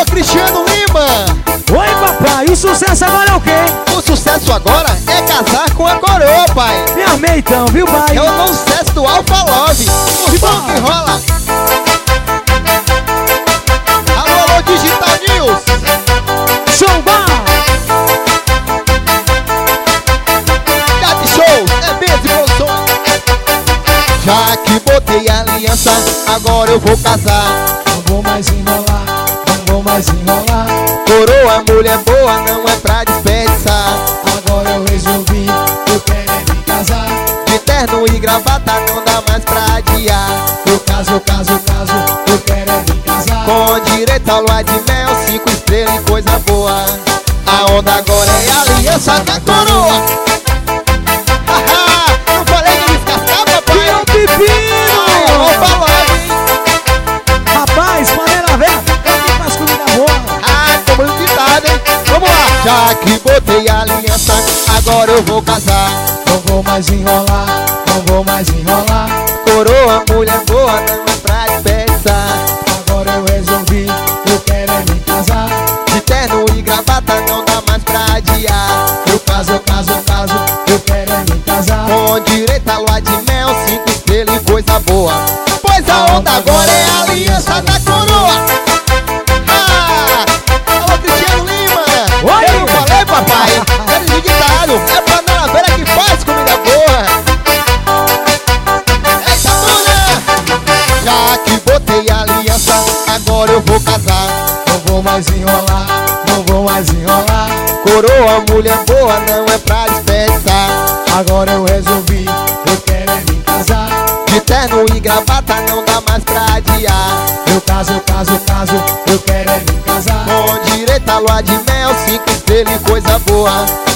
Alô, Cristiano Lima. Oi, papai, o sucesso agora é o quê? O sucesso agora é casar com a coroa, pai. Me amei então, viu, pai? É o novo sucesso do Alfa Love. O som que rola. Alô, alô, Digital News. Showbar! Cat Shows, eventos e produções. Já que botei a aliança, agora eu vou casar. Não vou mais enrolar, não vou mais enrolar. Coroa, mulher boa, não é pra desperdiçar. Agora eu resolvi, eu quero é me casar. De terno e gravata não dá mais pra adiar. Eu caso, eu quero é me casar. Com direito ao lua de mel, 5 estrelas e coisa boa. A onda agora é a aliança da coroa. Haha, não falei que descascar, papai? Tira o pepino! Ai, eu vou falar, hein? Rapaz, panela velha, é que faz comida boa. Ah, tô muito ditado, hein? Vamos lá! Já que botei a aliança, agora eu vou casar. Não vou mais enrolar, não vou mais enrolar. Coroa, mulher boa, não é pra desperdiçar. Agora eu resolvi, eu quero é me casar. De terno e gravata não dá mais pra adiar. Eu caso, eu quero é me casar. Com direito a lua de mel, 5 estrelas e coisa boa. Pois a onda agora é a aliança da coroa. Ah! Alô, Cristiano Lima. Oi. Eu não falei, papai? É digitado. É panela velha que faz comida boa. Eita, dona! Já que botei a aliança, agora eu vou casar. Não vou mais enrolar, não vou mais enrolar. Coroa, mulher boa, não é pra desperdiçar. Agora eu resolvi, eu quero é me casar. De terno e gravata não dá mais pra adiar. Eu caso, eu quero é me casar. Com direito a lua de mel, 5 estrelas e coisa boa.